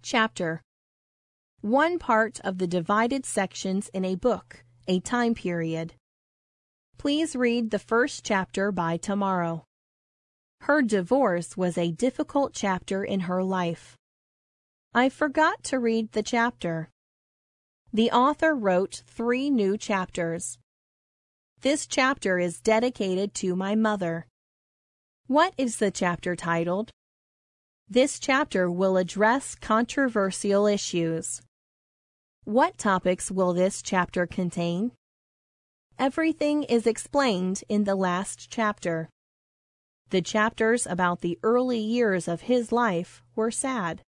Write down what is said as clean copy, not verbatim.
Chapter. One part of the divided sections in a book, a time period. Please read the first chapter by tomorrow. Her divorce was a difficult chapter in her life. I forgot to read the chapter. The author wrote 3 new chapters. This chapter is dedicated to my mother. What is the chapter titled? This chapter will address controversial issues. What topics will this chapter contain? Everything is explained in the last chapter. The chapters about the early years of his life were sad.